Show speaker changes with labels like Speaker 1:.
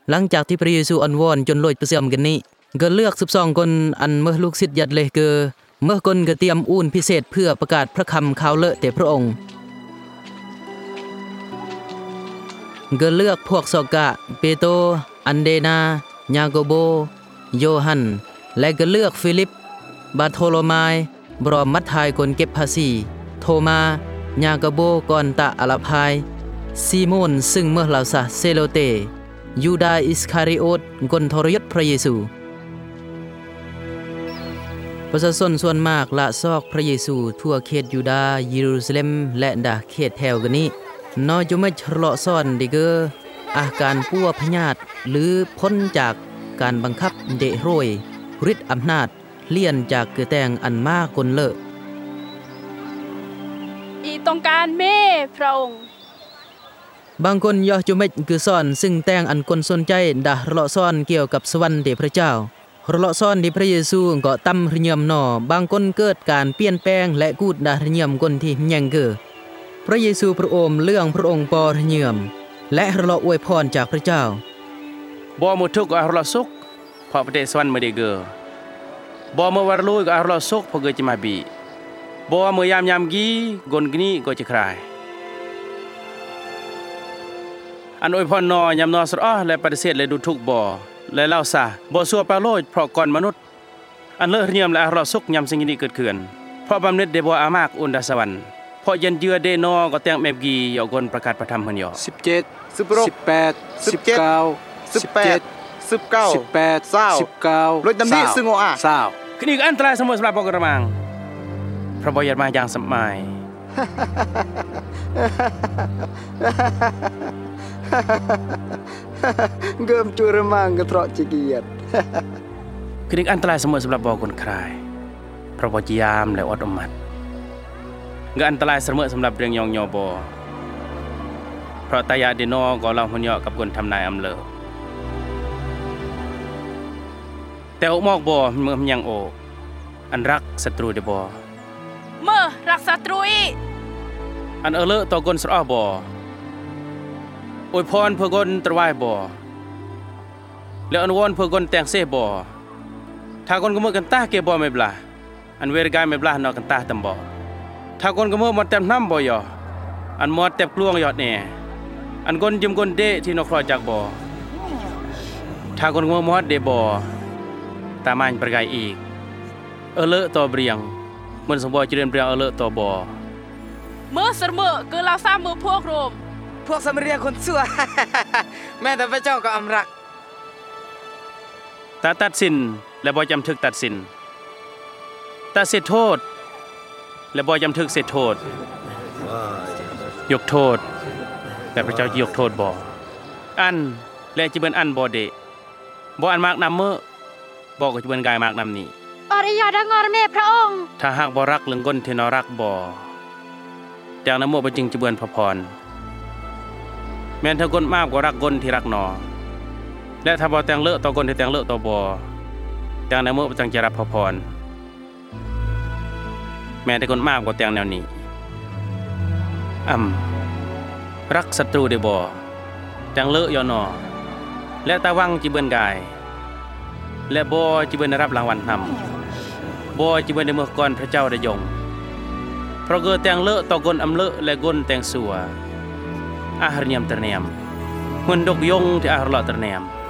Speaker 1: หลังจากที่พระเยซูอ่อนวอนจนโลดเปเสื่อมกันนี้ก็เลือก12คนอันเมื่อลูกศิษย์ยัดเลยเกอเมื่อคนก็เตรียมอุ่นพิเศษเพื่อประกาศพระคำข่าวเลอะแต่พระองค์ก็เลือกพวกซอกะเปโตรอันเดนายาโกโบโยฮันและก็เลือกฟิลิปบาโทโลมายบรอมมัทธายคนเก็บภาษีโทมายาโกโบกอนตะอลาพายซีโมนซึ่งเมื่อเหล่าซะเซโลเตยูดาอิสคาริโอตคนทรยศพระเยซูประชาชนส่วนมากละซอกพระเยซูทั่วเขตยูดาห์เยรูซาเล็มและดาเขตแถวกันนี้นอจุไม่ชะเลาะซ่อนดิเกออาการปัวพญาตหรือพ้นจากการบังคับเดโรยฤทธิ์อำนาจเลี่ยนจากเกือแตงอันมากคนเลอะ
Speaker 2: อีต้องการเมพระองค์
Speaker 1: บางคนยอจุไม่คือซ่อนซึ่งแตงอันคนสนใจดาเลาะซ่อนเกี่ยวกับสวรรค์เดพระเจ้าเลาะซ่อนที่พระเยซูก็ตำระเนียมหนอบางคนเกิดการเปลี่ยนแปลงและกูดดาระเนียมคนที่ยังเกอพระเยซูพระองค์เรื่องพระองค์ปอระเนียมและเลาะอวยพรจากพระเจ้า
Speaker 3: บ่มุทุกก็เลาะสุกเพราะประเทศสวรรค์ไม่ได้เกอบ่เมื่อวรลุยก็เลาะสุกเพราะเกิดจะมาบีบ่เมื่อยามกีกนกนี้ก็จะคลายอันอวยพรนอยามนอสระและปฏิเสธและดูทุกบ่และเล่าซะบ่ซัวปาโลดเพราะก่อนมนุษย์อันเลิศเนียมและรอสุกยามสิ่งนี้เกิดขึ้นเพราะบำเน็จได้บ่อามากอุนดาสวรรค์เพราะยันเจือเดนอก็แต่งแมบกียอกนประกาศประธรรมเพิ่นยอ
Speaker 4: 17 18 19 17 19 20รถดำนี้ซึ่งโออา
Speaker 3: 20คือนี่ก็อันตรายสมมุติสำหรับพวกกระมังพระบ่อยากมาอย่างสมัย
Speaker 4: เกิมจุรมังกระเทาะจิเกียรติ
Speaker 3: คือนี่อันตรายสมมุติสำหรับบ่คนคลายพระบ่ยามและอดอมัดก็อันตรายเสมอสำหรับเรื่องยองยอบเพราะตายาเดนอก็เล่าหุ่นยอกับคนทำนายอำเลอแต่อกมอกบ่เมื่อยังโออันรักศัตรูเดบ่
Speaker 2: เมื่อรักศัตรูอี
Speaker 3: อันเลอต่อคนสระบ่อวยพรเพื่อคนตรวายบ่แล้วอนวอนเพื่อคนแต่งเสบ่ถ้าคนก็มือกันตาเก็บบ่ไม่บลาอันเวรกายไม่บลานอกันตาตำบ่ถ้าคนก็มือหมดเต็มน้ำบ่ยออันหมดเต็มกลวงยอดแน่อันคนยืมคนเดที่นกครอจากบ่ถ้าคนก็มือหมดเดบ่ตามันประกายอีกเลอต่อเบรียงมันสมบูรณ์เจริญเบรียงเลอต่อบ่
Speaker 2: เมื่อเสมอคือเราสร้างมือพวกโรม
Speaker 4: พวกสมเรียคนชั่วแม้แต่พระเจ้าก็อำรัก
Speaker 3: ตาตัดสินและบ่จำทึกตัดสินตาเสียโทษและบ่จำทึกเสียโทษยกโทษแต่พระเจ้ายกโทษบ่อันและจิเบิ่นอันบ่เดบ่อันมากนำมื้อบ่ก็จิเบิ่นกายมากนำนี้
Speaker 2: อริยาดังอรเมพระองค์
Speaker 3: ถ้าหากบ่รักเรื่องก้นที่นอรักบ่แต่นำมื้อบ่จริงจิเบิ่นพระพรแม้นถ้าคนมากกว่ารักคนที่รักหนอและถ้าบ่แต่งเลอะต่อคนที่แต่งเลอะต่อบ่แต่งในเมื่อจังจะรับพระพรแม้แต่คนมากกว่าแต่งแนวนี้รักศัตรูได้บ่แต่งเลอะยอหนอและตาวังจิเบิ่นกายและบ่จิเบิ่นได้รับรางวัลนำบ่จิเบิ่นได้เมื่อก่อนพระเจ้าได้ยงเพราะเกิดแต่งเลอะต่อคนอำเลอะและคนแต่งสัวอาหารยามตะเนียมมันดกยงที่อาหารละตะเนียม